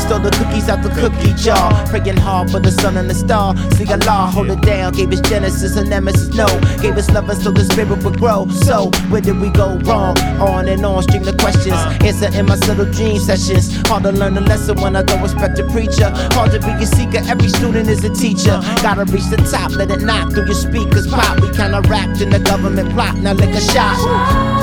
stole the cookies out the cookie jar. Praying hard for the sun and the star. See Allah, hold it down. Gave us Genesis and Nemesis, no. Gave us love so the spirit would grow. So, where did we go wrong? On and on, string the questions. Answer in my subtle dream sessions. Hard to learn a lesson when I don't respect a preacher. Hard to be a seeker, every student is a teacher. Gotta reach the top, let it knock through your speakers pop. We kinda wrapped in the government plot, now lick a shot.